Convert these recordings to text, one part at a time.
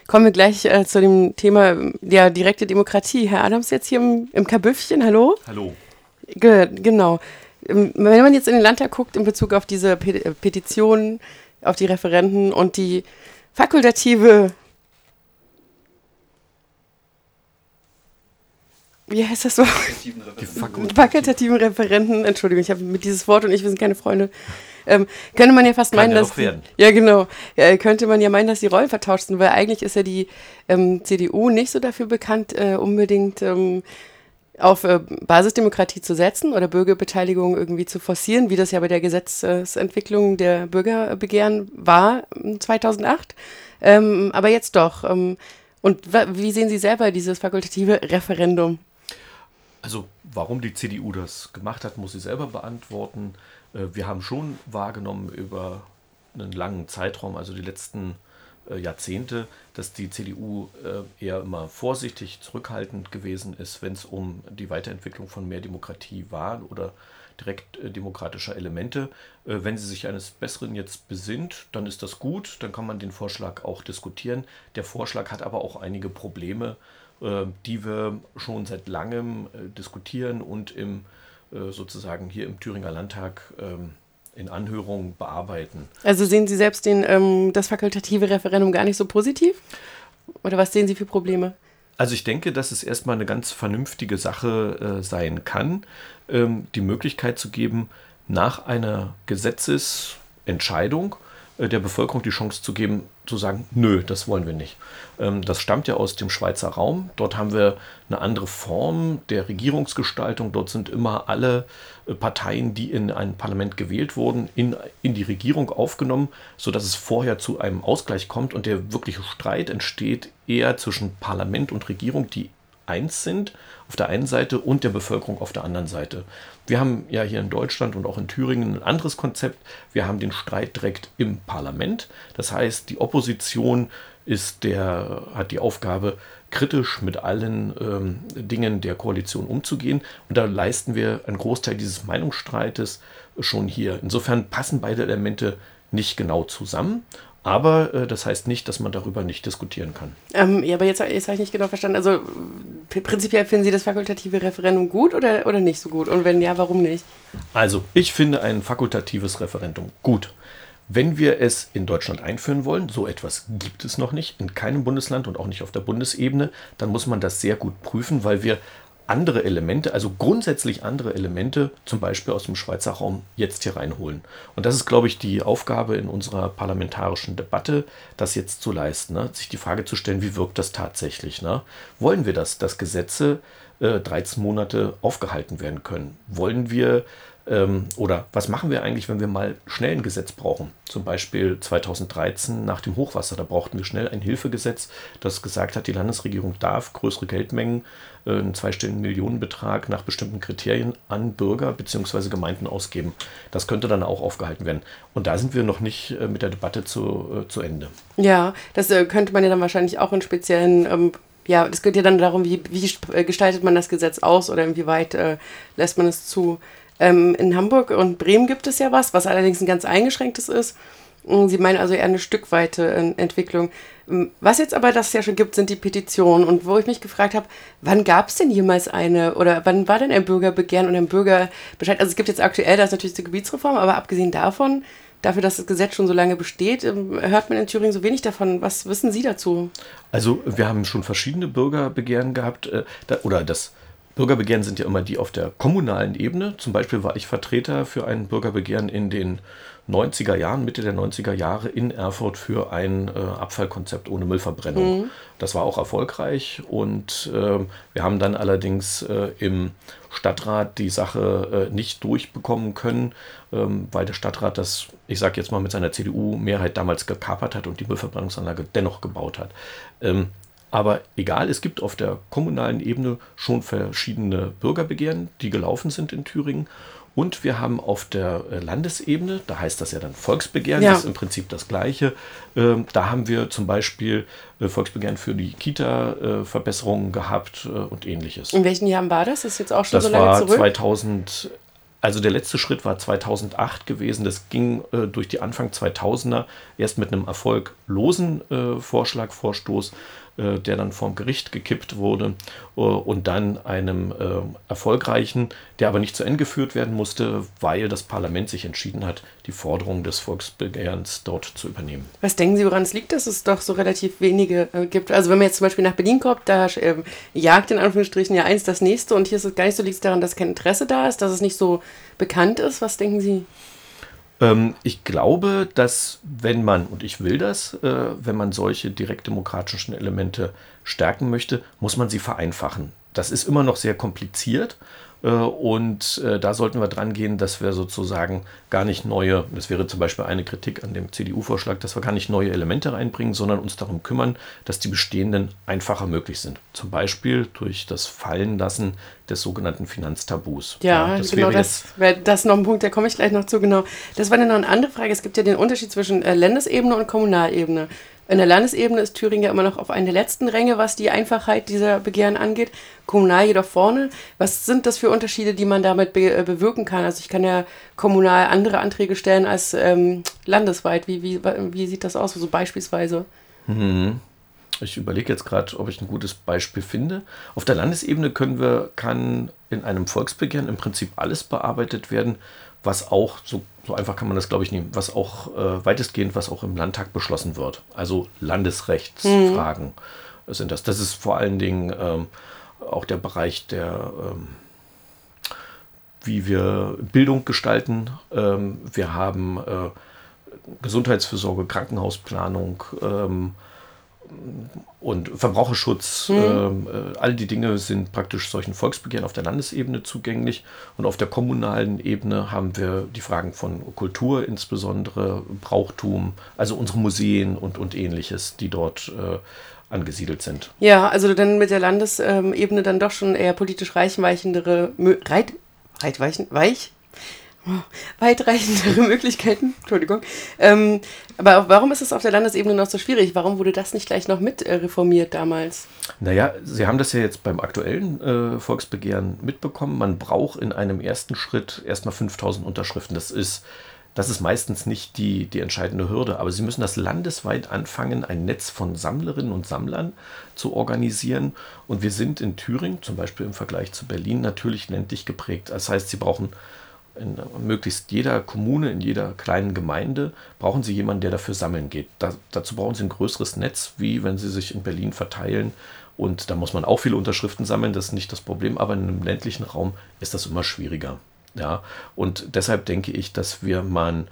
Kommen wir gleich zu dem Thema der direkte Demokratie. Herr Adams jetzt hier im Kabüffchen, hallo? Hallo. Genau. Wenn man jetzt in den Landtag guckt in Bezug auf diese Petitionen, auf die Referenden und die fakultative, wie heißt das so? Die Fakultativen Referenden, Entschuldigung, ich habe mit dieses Wort und ich, wir sind keine Freunde. Könnte man ja fast meinen, dass ja genau, könnte man ja meinen, dass die Rollen vertauscht sind, weil eigentlich ist ja die CDU nicht so dafür bekannt, unbedingt auf Basisdemokratie zu setzen oder Bürgerbeteiligung irgendwie zu forcieren, wie das ja bei der Gesetzesentwicklung der Bürgerbegehren war 2008. Aber jetzt doch. Und wie sehen Sie selber dieses fakultative Referendum? Also warum die CDU das gemacht hat, muss sie selber beantworten. Wir haben schon wahrgenommen über einen langen Zeitraum, also die letzten Jahrzehnte, dass die CDU eher immer vorsichtig, zurückhaltend gewesen ist, wenn es um die Weiterentwicklung von mehr Demokratie war oder direkt demokratischer Elemente. Wenn sie sich eines Besseren jetzt besinnt, dann ist das gut, dann kann man den Vorschlag auch diskutieren. Der Vorschlag hat aber auch einige Probleme, die wir schon seit langem diskutieren und sozusagen hier im Thüringer Landtag in Anhörungen bearbeiten. Also sehen Sie selbst das fakultative Referendum gar nicht so positiv? Oder was sehen Sie für Probleme? Also ich denke, dass es erstmal eine ganz vernünftige Sache sein kann, die Möglichkeit zu geben, nach einer Gesetzesentscheidung der Bevölkerung die Chance zu geben, zu sagen, nö, das wollen wir nicht. Das stammt ja aus dem Schweizer Raum. Dort haben wir eine andere Form der Regierungsgestaltung. Dort sind immer alle Parteien, die in ein Parlament gewählt wurden, in die Regierung aufgenommen, sodass es vorher zu einem Ausgleich kommt und der wirkliche Streit entsteht eher zwischen Parlament und Regierung, die eins sind auf der einen Seite und der Bevölkerung auf der anderen Seite. Wir haben ja hier in Deutschland und auch in Thüringen ein anderes Konzept. Wir haben den Streit direkt im Parlament. Das heißt, die Opposition hat die Aufgabe, kritisch mit allen Dingen der Koalition umzugehen. Und da leisten wir einen Großteil dieses Meinungsstreites schon hier. Insofern passen beide Elemente nicht genau zusammen. Aber das heißt nicht, dass man darüber nicht diskutieren kann. Ja, aber jetzt habe ich nicht genau verstanden. Also prinzipiell finden Sie das fakultative Referendum gut oder nicht so gut? Und wenn ja, warum nicht? Also ich finde ein fakultatives Referendum gut. Wenn wir es in Deutschland einführen wollen, so etwas gibt es noch nicht, in keinem Bundesland und auch nicht auf der Bundesebene, dann muss man das sehr gut prüfen, weil wir andere Elemente, also grundsätzlich andere Elemente, zum Beispiel aus dem Schweizer Raum, jetzt hier reinholen. Und das ist, glaube ich, die Aufgabe in unserer parlamentarischen Debatte, das jetzt zu leisten, ne? Sich die Frage zu stellen, wie wirkt das tatsächlich? Ne? Wollen wir dass Gesetze 13 Monate aufgehalten werden können? Wollen wir oder was machen wir eigentlich, wenn wir mal schnell ein Gesetz brauchen? Zum Beispiel 2013 nach dem Hochwasser, da brauchten wir schnell ein Hilfegesetz, das gesagt hat, die Landesregierung darf größere Geldmengen, einen zweistelligen Millionenbetrag nach bestimmten Kriterien an Bürger bzw. Gemeinden ausgeben. Das könnte dann auch aufgehalten werden. Und da sind wir noch nicht mit der Debatte zu Ende. Ja, das könnte man ja dann wahrscheinlich auch in speziellen ja, es geht ja dann darum, wie gestaltet man das Gesetz aus oder inwieweit lässt man es zu. In Hamburg und Bremen gibt es ja was allerdings ein ganz eingeschränktes ist. Sie meinen also eher eine stückweite Entwicklung. Was jetzt aber das ja schon gibt, sind die Petitionen. Und wo ich mich gefragt habe, wann gab es denn jemals eine oder wann war denn ein Bürgerbegehren und ein Bürgerbescheid? Also es gibt jetzt aktuell, das ist natürlich die Gebietsreform, aber abgesehen davon, dafür, dass das Gesetz schon so lange besteht, hört man in Thüringen so wenig davon. Was wissen Sie dazu? Also wir haben schon verschiedene Bürgerbegehren gehabt, das Bürgerbegehren sind ja immer die auf der kommunalen Ebene. Zum Beispiel war ich Vertreter für ein Bürgerbegehren in den 90er Jahren, Mitte der 90er Jahre in Erfurt für ein Abfallkonzept ohne Müllverbrennung. Mhm. Das war auch erfolgreich und wir haben dann allerdings im Stadtrat die Sache nicht durchbekommen können, weil der Stadtrat das, ich sage jetzt mal, mit seiner CDU-Mehrheit damals gekapert hat und die Müllverbrennungsanlage dennoch gebaut hat. Aber egal, es gibt auf der kommunalen Ebene schon verschiedene Bürgerbegehren, die gelaufen sind in Thüringen. Und wir haben auf der Landesebene, da heißt das ja dann Volksbegehren, das ist im Prinzip das Gleiche. Da haben wir zum Beispiel Volksbegehren für die Kita-Verbesserungen gehabt und ähnliches. In welchen Jahren war das? Das ist jetzt auch schon das so lange zurück? Das war 2000. Also der letzte Schritt war 2008 gewesen. Das ging durch die Anfang 2000er erst mit einem erfolglosen Vorstoß, der dann vorm Gericht gekippt wurde, und dann einem erfolgreichen, der aber nicht zu Ende geführt werden musste, weil das Parlament sich entschieden hat, die Forderung des Volksbegehrens dort zu übernehmen. Was denken Sie, woran es liegt, dass es doch so relativ wenige gibt? Also wenn man jetzt zum Beispiel nach Berlin kommt, da jagt in Anführungsstrichen ja eins das nächste, und hier ist es gar nicht so, liegt es daran, dass kein Interesse da ist, dass es nicht so bekannt ist? Was denken Sie? Ich glaube, dass wenn man, und ich will das, wenn man solche direktdemokratischen Elemente stärken möchte, muss man sie vereinfachen. Das ist immer noch sehr kompliziert, und da sollten wir dran gehen, dass wir sozusagen gar nicht neue, das wäre zum Beispiel eine Kritik an dem CDU-Vorschlag, dass wir gar nicht neue Elemente reinbringen, sondern uns darum kümmern, dass die bestehenden einfacher möglich sind. Zum Beispiel durch das Fallenlassen des sogenannten Finanztabus. Ja, das genau, das wäre das noch ein Punkt, da komme ich gleich noch zu, genau. Das war dann noch eine andere Frage. Es gibt ja den Unterschied zwischen Landesebene und Kommunalebene. In der Landesebene ist Thüringen ja immer noch auf einer der letzten Ränge, was die Einfachheit dieser Begehren angeht. Kommunal jedoch vorne. Was sind das für Unterschiede, die man damit bewirken kann? Also ich kann ja kommunal andere Anträge stellen als landesweit. Wie sieht das aus, so beispielsweise? Ich überlege jetzt gerade, ob ich ein gutes Beispiel finde. Auf der Landesebene kann in einem Volksbegehren im Prinzip alles bearbeitet werden, was auch, so einfach kann man das glaube ich nehmen, was auch weitestgehend, was auch im Landtag beschlossen wird. Also Landesrechtsfragen sind das. Das ist vor allen Dingen auch der Bereich wie wir Bildung gestalten. Wir haben Gesundheitsfürsorge, Krankenhausplanung, und Verbraucherschutz, all die Dinge sind praktisch solchen Volksbegehren auf der Landesebene zugänglich. Und auf der kommunalen Ebene haben wir die Fragen von Kultur, insbesondere Brauchtum, also unsere Museen und Ähnliches, die dort angesiedelt sind. Ja, also dann mit der Landesebene dann doch schon eher politisch weitreichendere Möglichkeiten. Entschuldigung. Aber warum ist es auf der Landesebene noch so schwierig? Warum wurde das nicht gleich noch mit reformiert damals? Naja, Sie haben das ja jetzt beim aktuellen Volksbegehren mitbekommen. Man braucht in einem ersten Schritt erstmal 5.000 Unterschriften. Das ist meistens nicht die entscheidende Hürde, aber Sie müssen das landesweit anfangen, ein Netz von Sammlerinnen und Sammlern zu organisieren. Und wir sind in Thüringen, zum Beispiel im Vergleich zu Berlin, natürlich ländlich geprägt. Das heißt, Sie brauchen in möglichst jeder Kommune, in jeder kleinen Gemeinde, brauchen Sie jemanden, der dafür sammeln geht. Dazu brauchen Sie ein größeres Netz, wie wenn Sie sich in Berlin verteilen. Und da muss man auch viele Unterschriften sammeln, das ist nicht das Problem, aber in einem ländlichen Raum ist das immer schwieriger. Ja? Und deshalb denke ich, dass will man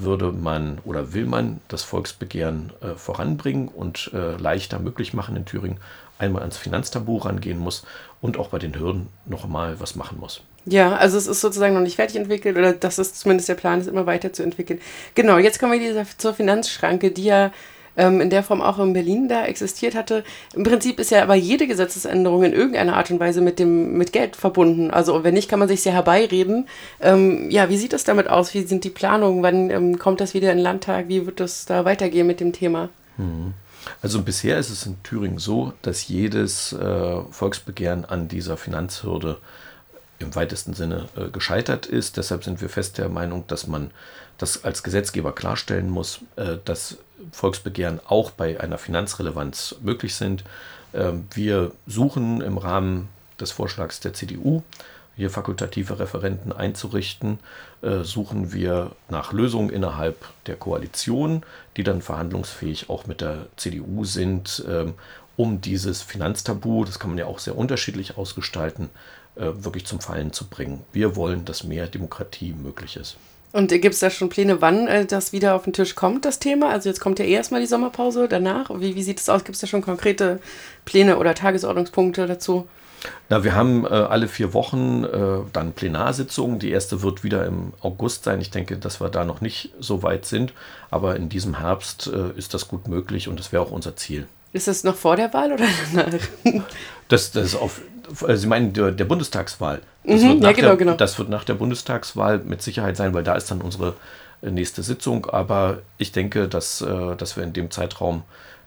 das Volksbegehren voranbringen und leichter möglich machen in Thüringen, einmal ans Finanztabu rangehen muss und auch bei den Hürden noch mal was machen muss. Ja, also es ist sozusagen noch nicht fertig entwickelt, oder das ist zumindest der Plan, es immer weiterzuentwickeln. Genau, jetzt kommen wir zur Finanzschranke, die ja in der Form auch in Berlin da existiert hatte. Im Prinzip ist ja aber jede Gesetzesänderung in irgendeiner Art und Weise mit Geld verbunden. Also wenn nicht, kann man sich ja herbeireden. Wie sieht es damit aus? Wie sind die Planungen? Wann kommt das wieder in den Landtag? Wie wird das da weitergehen mit dem Thema? Also bisher ist es in Thüringen so, dass jedes Volksbegehren an dieser Finanzhürde im weitesten Sinne gescheitert ist. Deshalb sind wir fest der Meinung, dass man das als Gesetzgeber klarstellen muss, dass Volksbegehren auch bei einer Finanzrelevanz möglich sind. Wir suchen im Rahmen des Vorschlags der CDU, hier fakultative Referenten einzurichten, suchen wir nach Lösungen innerhalb der Koalition, die dann verhandlungsfähig auch mit der CDU sind, um dieses Finanztabu, das kann man ja auch sehr unterschiedlich ausgestalten, wirklich zum Fallen zu bringen. Wir wollen, dass mehr Demokratie möglich ist. Und gibt es da schon Pläne, wann das wieder auf den Tisch kommt, das Thema? Also jetzt kommt ja erstmal die Sommerpause, danach. Wie sieht es aus? Gibt es da schon konkrete Pläne oder Tagesordnungspunkte dazu? Na, wir haben alle 4 Wochen dann Plenarsitzungen. Die erste wird wieder im August sein. Ich denke, dass wir da noch nicht so weit sind. Aber in diesem Herbst ist das gut möglich und das wäre auch unser Ziel. Ist das noch vor der Wahl oder danach? Das ist Sie meinen der Bundestagswahl. Das wird nach der Bundestagswahl mit Sicherheit sein, weil da ist dann unsere nächste Sitzung. Aber ich denke, dass wir in dem Zeitraum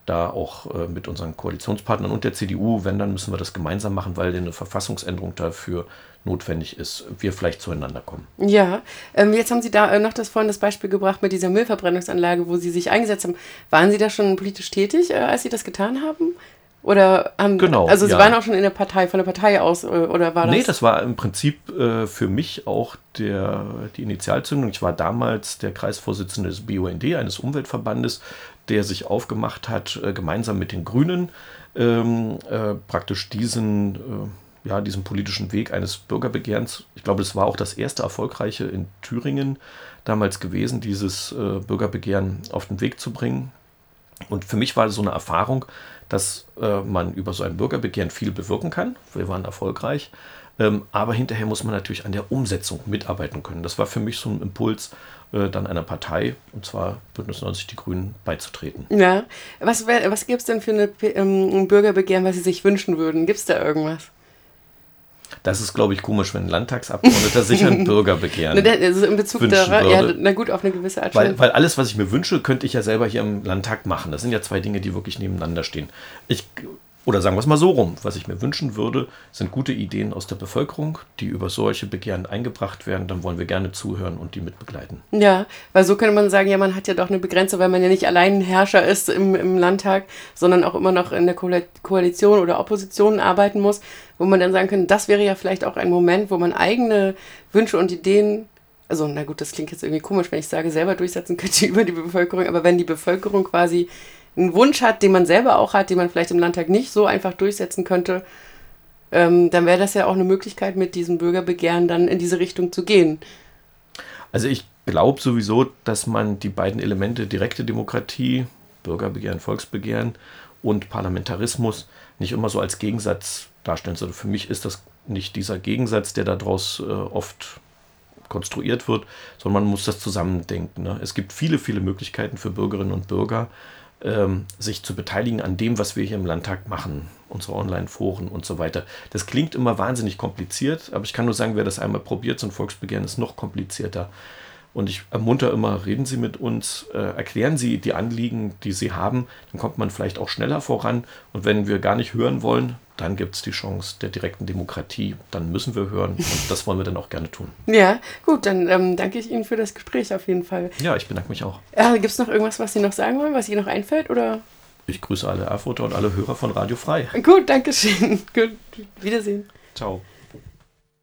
da auch mit unseren Koalitionspartnern und der CDU, wenn, dann müssen wir das gemeinsam machen, weil eine Verfassungsänderung dafür notwendig ist, wir vielleicht zueinander kommen. Ja, jetzt haben Sie da noch vorhin das Beispiel gebracht mit dieser Müllverbrennungsanlage, wo Sie sich eingesetzt haben. Waren Sie da schon politisch tätig, als Sie das getan haben? Oder genau, also Sie waren auch schon in der Partei, von der Partei aus, oder war das? Nee, das war im Prinzip für mich auch die Initialzündung. Ich war damals der Kreisvorsitzende des BUND, eines Umweltverbandes, der sich aufgemacht hat, gemeinsam mit den Grünen praktisch diesen politischen Weg eines Bürgerbegehrens, ich glaube, das war auch das erste erfolgreiche in Thüringen damals gewesen, dieses Bürgerbegehren auf den Weg zu bringen. Und für mich war das so eine Erfahrung, dass man über so ein Bürgerbegehren viel bewirken kann. Wir waren erfolgreich. Aber hinterher muss man natürlich an der Umsetzung mitarbeiten können. Das war für mich so ein Impuls, dann einer Partei, und zwar Bündnis 90 Die Grünen, beizutreten. Ja, was gäbe es denn für ein Bürgerbegehren, was Sie sich wünschen würden? Gibt es da irgendwas? Das ist, glaube ich, komisch, wenn ein Landtagsabgeordneter sich ein Bürgerbegehren also in Bezug darauf, ja, na gut, auf eine gewisse Art. Weil alles, was ich mir wünsche, könnte ich ja selber hier im Landtag machen. Das sind ja zwei Dinge, die wirklich nebeneinander stehen. Oder sagen wir es mal so rum, was ich mir wünschen würde, sind gute Ideen aus der Bevölkerung, die über solche Begehren eingebracht werden. Dann wollen wir gerne zuhören und die mitbegleiten. Ja, weil so könnte man sagen, ja, man hat ja doch eine Begrenzung, weil man ja nicht allein ein Herrscher ist im Landtag, sondern auch immer noch in der Koalition oder Opposition arbeiten muss, wo man dann sagen könnte, das wäre ja vielleicht auch ein Moment, wo man eigene Wünsche und Ideen, also na gut, das klingt jetzt irgendwie komisch, wenn ich sage, selber durchsetzen könnte über die Bevölkerung, aber wenn die Bevölkerung quasi einen Wunsch hat, den man selber auch hat, den man vielleicht im Landtag nicht so einfach durchsetzen könnte, dann wäre das ja auch eine Möglichkeit, mit diesem Bürgerbegehren dann in diese Richtung zu gehen. Also ich glaube sowieso, dass man die beiden Elemente direkte Demokratie, Bürgerbegehren, Volksbegehren und Parlamentarismus nicht immer so als Gegensatz darstellen sollte. Für mich ist das nicht dieser Gegensatz, der daraus oft konstruiert wird, sondern man muss das zusammendenken. Ne? Es gibt viele, viele Möglichkeiten für Bürgerinnen und Bürger, sich zu beteiligen an dem, was wir hier im Landtag machen, unsere Online-Foren und so weiter. Das klingt immer wahnsinnig kompliziert, aber ich kann nur sagen, wer das einmal probiert, so ein Volksbegehren ist noch komplizierter. Und ich ermuntere immer, reden Sie mit uns, erklären Sie die Anliegen, die Sie haben, dann kommt man vielleicht auch schneller voran. Und wenn wir gar nicht hören wollen, dann gibt es die Chance der direkten Demokratie. Dann müssen wir hören und das wollen wir dann auch gerne tun. Ja, gut, dann danke ich Ihnen für das Gespräch auf jeden Fall. Ja, ich bedanke mich auch. Gibt es noch irgendwas, was Sie noch sagen wollen, was Ihnen noch einfällt? Oder? Ich grüße alle Erfurter und alle Hörer von Radio Frei. Gut, danke schön. Gut, Wiedersehen. Ciao.